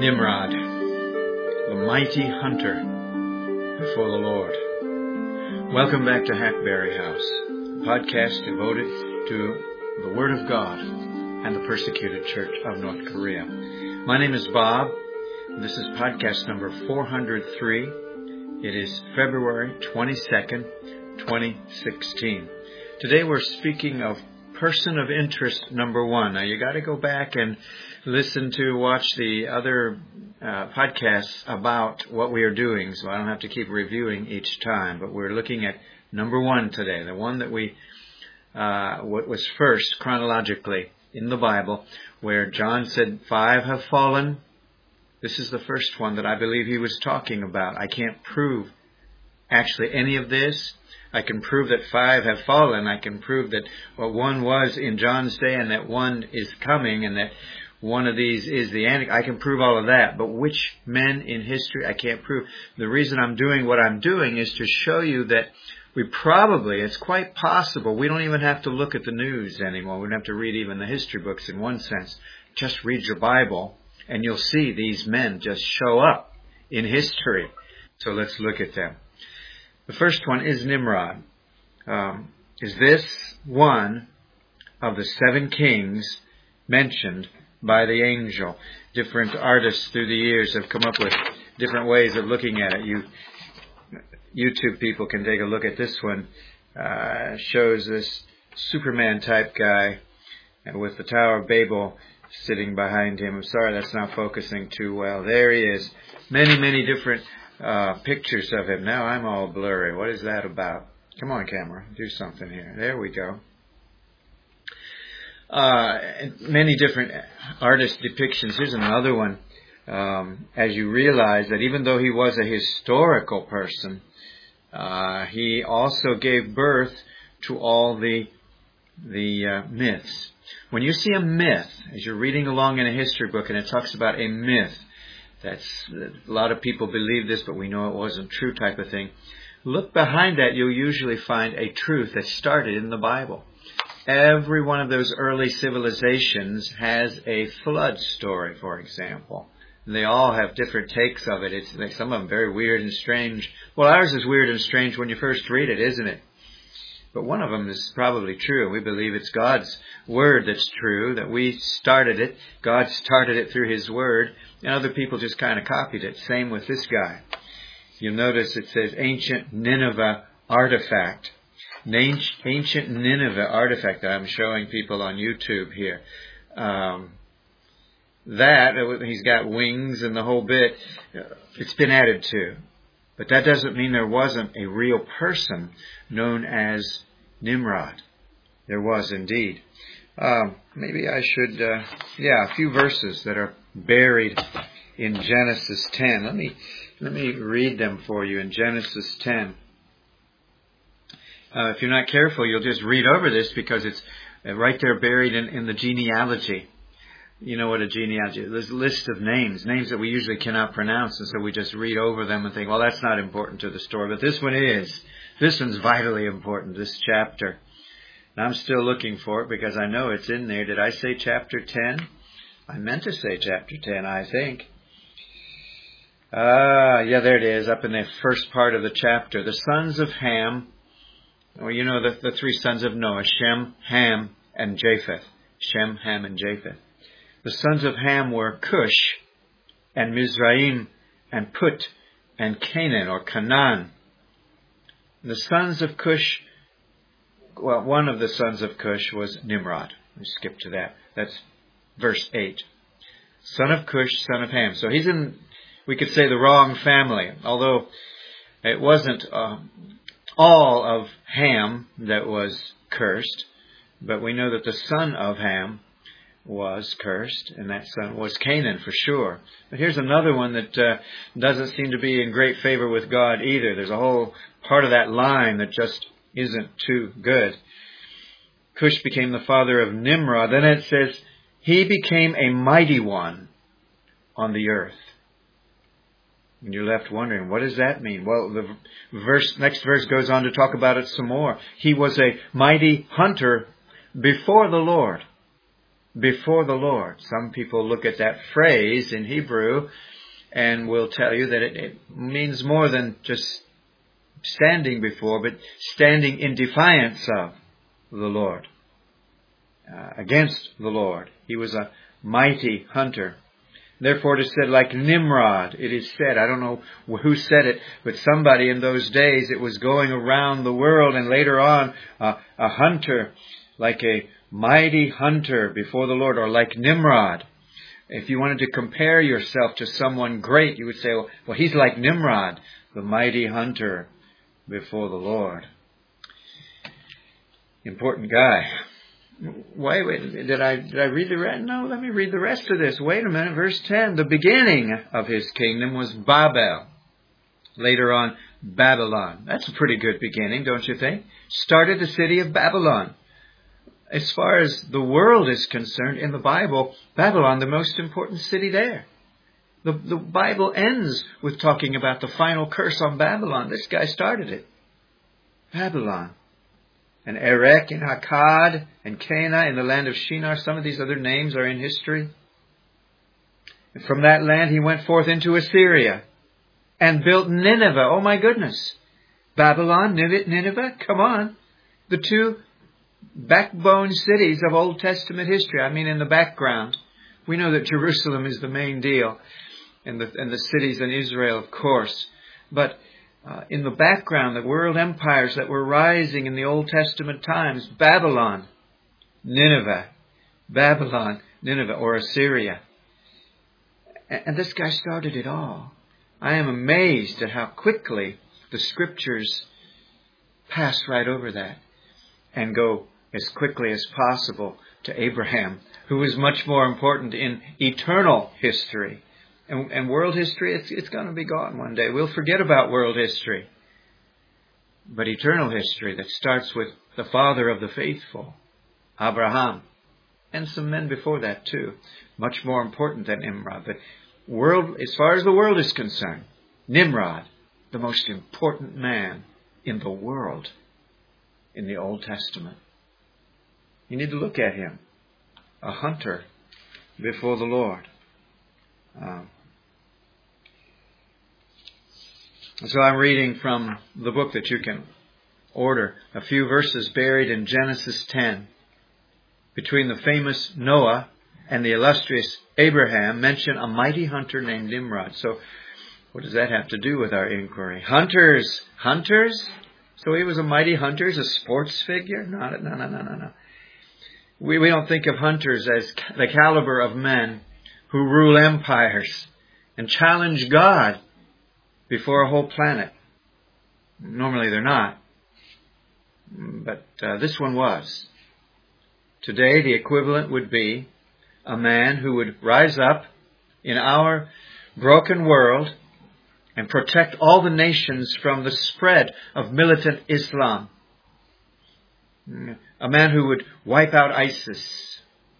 Nimrod, the mighty hunter before the Lord. Welcome back to Hackberry House, a podcast devoted to the Word of God and the persecuted church of North Korea. My name is Bob. This is podcast number 403. It is February 22nd, 2016. Today we're speaking of person of interest number one. Now you got to go back and watch the other podcasts about what we are doing, so I don't have to keep reviewing each time. But we're looking at number one today, the one that what was first chronologically in the Bible, where John said 5 have fallen. This is the first one that I believe he was talking about. I can't prove actually any of this. I can prove that 5 have fallen. I can prove that one was in John's day and that one is coming and that one of these is the Antichrist. I can prove all of that. But which men in history I can't prove. The reason I'm doing what I'm doing is to show you that it's quite possible, we don't even have to look at the news anymore. We don't have to read even the history books in one sense. Just read your Bible and you'll see these men just show up in history. So let's look at them. The first one is Nimrod. Is this one of the 7 kings mentioned by the angel? Different artists through the years have come up with different ways of looking at it. YouTube people can take a look at this one. Shows this Superman type guy with the Tower of Babel sitting behind him. I'm sorry that's not focusing too well. There he is. Many different pictures of him. Now I'm all blurry. What is that about? Come on, camera. Do something here. There we go. Many different artist depictions. Here's another one. As you realize that even though he was a historical person, he also gave birth to all the myths. When you see a myth, as you're reading along in a history book and it talks about a myth, a lot of people believe this, but we know it wasn't true type of thing. Look behind that, you'll usually find a truth that started in the Bible. Every one of those early civilizations has a flood story, for example. And they all have different takes of it. It's like some of them very weird and strange. Well, ours is weird and strange when you first read it, isn't it? But one of them is probably true. We believe it's God's Word that's true, that we started it. God started it through His Word, and other people just kind of copied it. Same with this guy. You'll notice it says Ancient Nineveh Artifact. Ancient Nineveh Artifact that I'm showing people on YouTube here. He's got wings and the whole bit. It's been added to. But that doesn't mean there wasn't a real person known as Nimrod. There was indeed. Maybe I should, a few verses that are buried in Genesis 10. Let me read them for you in Genesis 10. If you're not careful, you'll just read over this because it's right there buried in the genealogy. You know what a genealogy is. There's a list of names that we usually cannot pronounce, and so we just read over them and think, well, that's not important to the story. But this one is. This one's vitally important, this chapter. And I'm still looking for it because I know it's in there. Did I say chapter 10? I meant to say chapter 10, I think. There it is, up in the first part of the chapter. The sons of Ham, the 3 sons of Noah, Shem, Ham, and Japheth. Shem, Ham, and Japheth. The sons of Ham were Cush, and Mizraim, and Put, and Canaan, or Canaan. The sons of Cush, one of the sons of Cush was Nimrod. Let's skip to that. That's verse 8. Son of Cush, son of Ham. So he's in, we could say, the wrong family. Although it wasn't all of Ham that was cursed. But we know that the son of Ham was cursed, and that son was Canaan for sure. But here's another one that doesn't seem to be in great favor with God either. There's a whole part of that line that just isn't too good. Cush became the father of Nimrod. Then it says, he became a mighty one on the earth. And you're left wondering, what does that mean? Well, the next verse goes on to talk about it some more. He was a mighty hunter before the Lord. before the Lord. Some people look at that phrase in Hebrew and will tell you that it means more than just standing before, but standing in defiance of the Lord, against the Lord. He was a mighty hunter. Therefore, it is said, like Nimrod, it is said, I don't know who said it, but somebody in those days, it was going around the world, and later on, a hunter, like a mighty hunter before the Lord, or like Nimrod. If you wanted to compare yourself to someone great, you would say, well, he's like Nimrod, the mighty hunter before the Lord. Important guy. Wait, did I read the rest? No, let me read the rest of this. Wait a minute, verse 10. The beginning of his kingdom was Babel. Later on, Babylon. That's a pretty good beginning, don't you think? Started the city of Babylon. As far as the world is concerned, in the Bible, Babylon, the most important city there. The Bible ends with talking about the final curse on Babylon. This guy started it. Babylon. And Erech and Akkad and Cana in the land of Shinar. Some of these other names are in history. And from that land he went forth into Assyria and built Nineveh. Oh my goodness. Babylon, Nineveh, come on. The two backbone cities of Old Testament history. I mean, in the background. We know that Jerusalem is the main deal. And the cities in Israel, of course. But in the background, the world empires that were rising in the Old Testament times, Babylon, Nineveh, Babylon, Nineveh, or Assyria. And this guy started it all. I am amazed at how quickly the Scriptures pass right over that and go as quickly as possible to Abraham, who is much more important in eternal history. And world history, it's going to be gone one day. We'll forget about world history. But eternal history that starts with the father of the faithful, Abraham, and some men before that too, much more important than Nimrod. But world, as far as the world is concerned, Nimrod, the most important man in the world in the Old Testament. You need to look at him, a hunter before the Lord. So I'm reading from the book that you can order, a few verses buried in Genesis 10. Between the famous Noah and the illustrious Abraham mention a mighty hunter named Nimrod. So what does that have to do with our inquiry? Hunters. So he was a mighty hunter, a sports figure? No. We don't think of hunters as the caliber of men who rule empires and challenge God before a whole planet. Normally they're not. But this one was. Today the equivalent would be a man who would rise up in our broken world and protect all the nations from the spread of militant Islam. A man who would wipe out ISIS.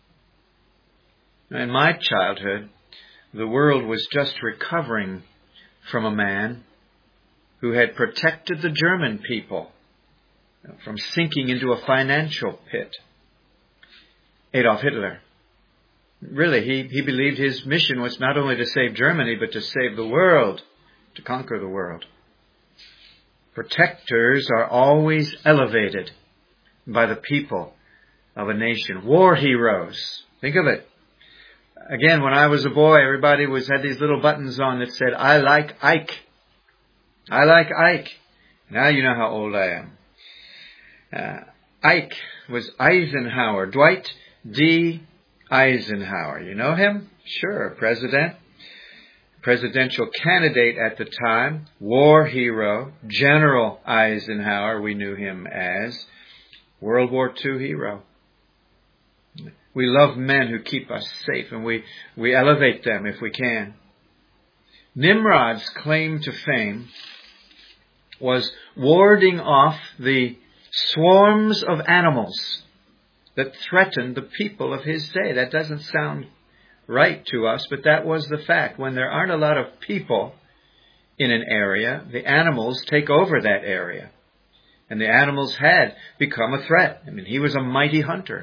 In my childhood, the world was just recovering from a man who had protected the German people from sinking into a financial pit. Adolf Hitler. Really, he believed his mission was not only to save Germany, but to save the world, to conquer the world. Protectors are always elevated by the people of a nation. War heroes. Think of it. Again, when I was a boy, everybody had these little buttons on that said, I like Ike. I like Ike. Now you know how old I am. Ike was Eisenhower. Dwight D. Eisenhower. You know him? Sure. Presidential candidate at the time. War hero. General Eisenhower, we knew him as. World War II hero. We love men who keep us safe, and we elevate them if we can. Nimrod's claim to fame was warding off the swarms of animals that threatened the people of his day. That doesn't sound right to us, but that was the fact. When there aren't a lot of people in an area, the animals take over that area. And the animals had become a threat. I mean, he was a mighty hunter.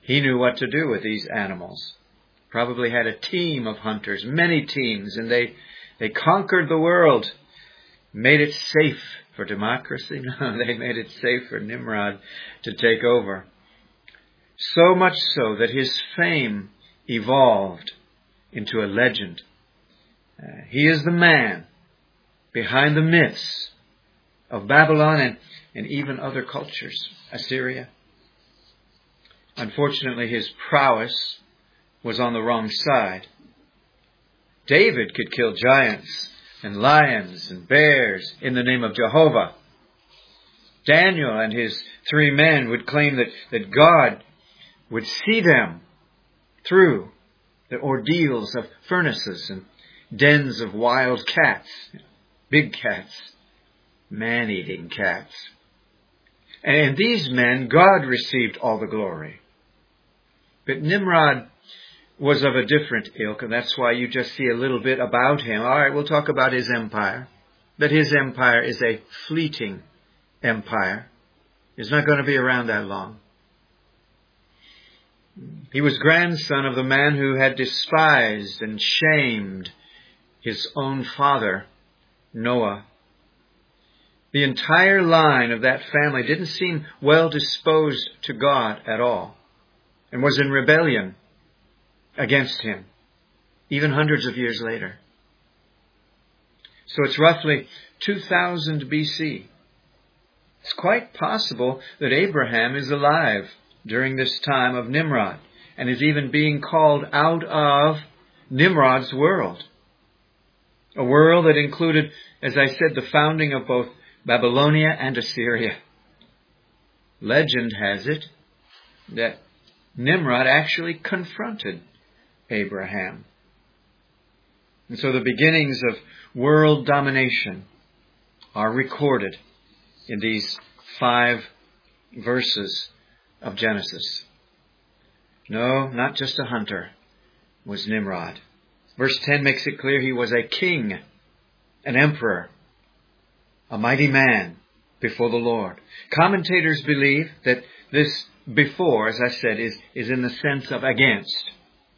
He knew what to do with these animals. Probably had a team of hunters, many teams, and they conquered the world, made it safe for democracy. No, they made it safe for Nimrod to take over. So much so that his fame evolved into a legend. He is the man behind the myths of Babylon and even other cultures, Assyria. Unfortunately, his prowess was on the wrong side. David could kill giants and lions and bears in the name of Jehovah. Daniel and his 3 men would claim that God would see them through the ordeals of furnaces and dens of wild cats, big cats, man-eating cats. And these men, God received all the glory. But Nimrod was of a different ilk, and that's why you just see a little bit about him. All right, we'll talk about his empire. But his empire is a fleeting empire. It's not going to be around that long. He was grandson of the man who had despised and shamed his own father, Noah. The entire line of that family didn't seem well disposed to God at all, and was in rebellion against him, even hundreds of years later. So it's roughly 2000 BC. It's quite possible that Abraham is alive during this time of Nimrod, and is even being called out of Nimrod's world. A world that included, as I said, the founding of both Babylonia and Assyria. Legend has it that Nimrod actually confronted Abraham. And so the beginnings of world domination are recorded in these 5 verses of Genesis. No, not just a hunter was Nimrod. Verse 10 makes it clear he was a king, an emperor, a mighty man before the Lord. Commentators believe that this before, as I said, is in the sense of against,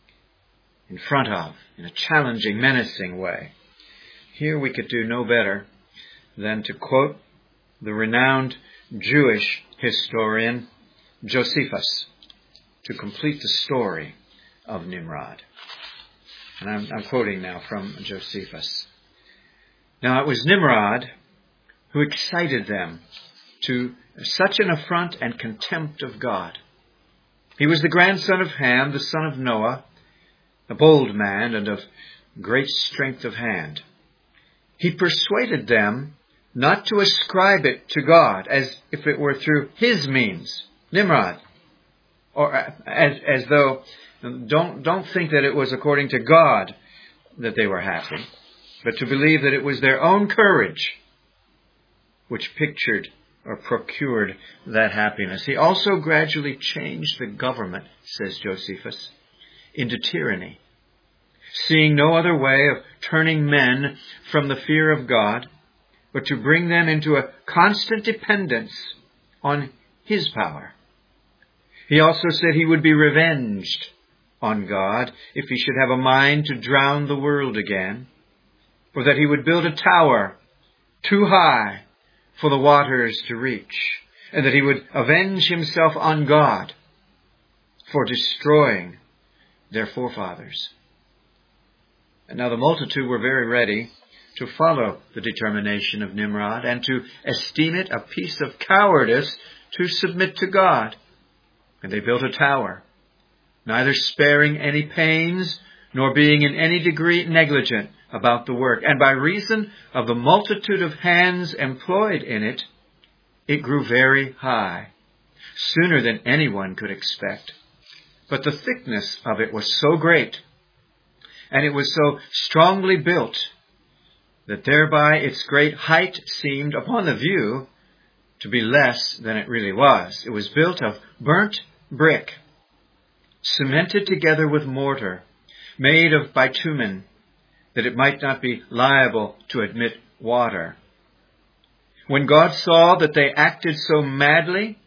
in front of, in a challenging, menacing way. Here we could do no better than to quote the renowned Jewish historian Josephus to complete the story of Nimrod. And I'm quoting now from Josephus. Now it was Nimrod who excited them to such an affront and contempt of God. He was the grandson of Ham, the son of Noah, a bold man and of great strength of hand. He persuaded them not to ascribe it to God as if it were through his means, Nimrod, or as though, don't think that it was according to God that they were happy, but to believe that it was their own courage which pictured or procured that happiness. He also gradually changed the government, says Josephus, into tyranny, seeing no other way of turning men from the fear of God, but to bring them into a constant dependence on his power. He also said he would be revenged on God if he should have a mind to drown the world again, or that he would build a tower too high for the waters to reach, and that he would avenge himself on God for destroying their forefathers. And now the multitude were very ready to follow the determination of Nimrod and to esteem it a piece of cowardice to submit to God. And they built a tower, neither sparing any pains nor being in any degree negligent about the work. And by reason of the multitude of hands employed in it, it grew very high, sooner than anyone could expect. But the thickness of it was so great, and it was so strongly built, that thereby its great height seemed, upon the view, to be less than it really was. It was built of burnt brick, cemented together with mortar, made of bitumen, that it might not be liable to admit water. When God saw that they acted so madly,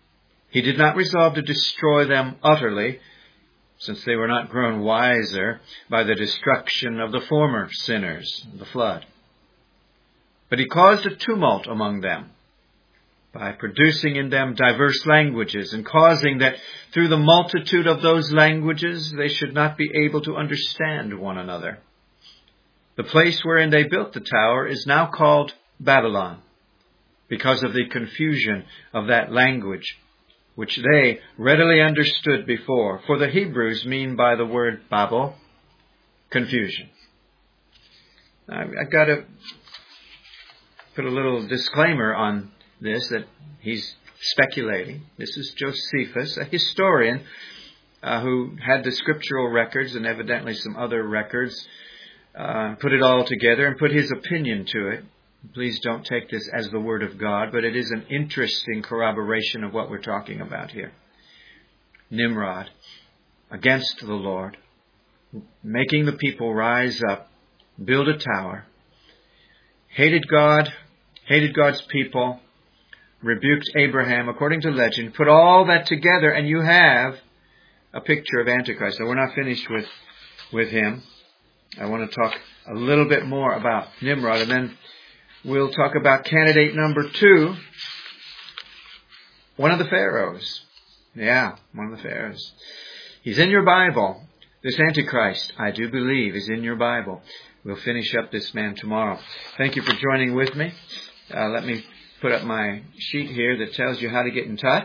He did not resolve to destroy them utterly, since they were not grown wiser by the destruction of the former sinners, the flood. But he caused a tumult among them by producing in them diverse languages and causing that through the multitude of those languages they should not be able to understand one another. The place wherein they built the tower is now called Babylon, because of the confusion of that language, which they readily understood before. For the Hebrews mean by the word Babel, confusion. I've got to put a little disclaimer on this, that he's speculating. This is Josephus, a historian who had the scriptural records and evidently some other records, put it all together and put his opinion to it. Please don't take this as the Word of God, but it is an interesting corroboration of what we're talking about here. Nimrod, against the Lord, making the people rise up, build a tower, hated God, hated God's people, rebuked Abraham according to legend, put all that together, and you have a picture of Antichrist. So we're not finished with him. I want to talk a little bit more about Nimrod, and then we'll talk about candidate number 2, one of the pharaohs. Yeah, one of the pharaohs. He's in your Bible. This Antichrist, I do believe, is in your Bible. We'll finish up this man tomorrow. Thank you for joining with me. Let me put up my sheet here that tells you how to get in touch.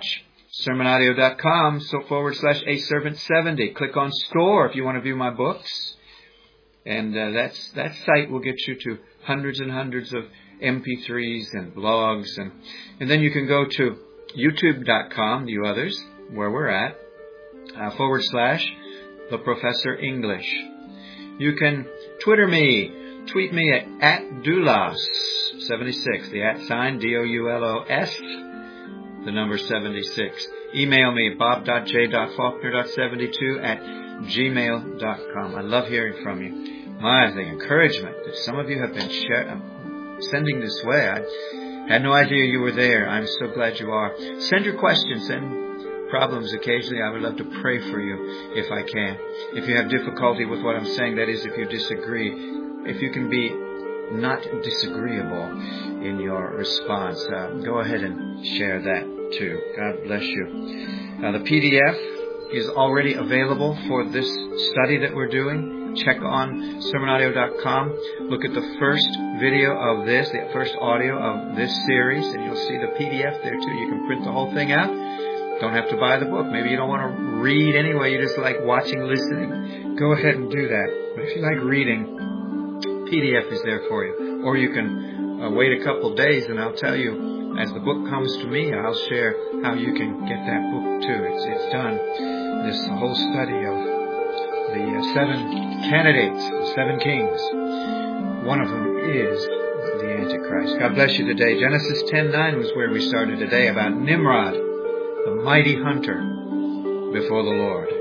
sermonaudio.com/aservant70. Click on store if you want to view my books. And that site will get you to hundreds and hundreds of MP3s and blogs. And then you can go to youtube.com, you others, where we're at, /The Professor English. You can tweet me at Doulos76, the @ DOULOS, the number 76. Email me, bob.j.faulkner.72 @gmail.com. I love hearing from you. The encouragement that some of you have been sending this way. I had no idea you were there. I'm so glad you are. Send your questions, send problems occasionally. I would love to pray for you if I can. If you have difficulty with what I'm saying, that is, if you disagree, if you can be not disagreeable in your response, go ahead and share that too. God bless you. The PDF is already available for this study that we're doing. Check on sermonaudio.com. Look at the first video of this, the first audio of this series, and you'll see the PDF there too. You can print the whole thing out. Don't have to buy the book. Maybe you don't want to read anyway. You just like watching, listening. Go ahead and do that. But if you like reading, PDF is there for you. Or you can wait a couple days and I'll tell you, as the book comes to me, I'll share how you can get that book too. It's done. This whole study of the 7 candidates, the 7 kings. One of them is the Antichrist. God bless you today. Genesis 10:9 was where we started today, about Nimrod, the mighty hunter before the Lord.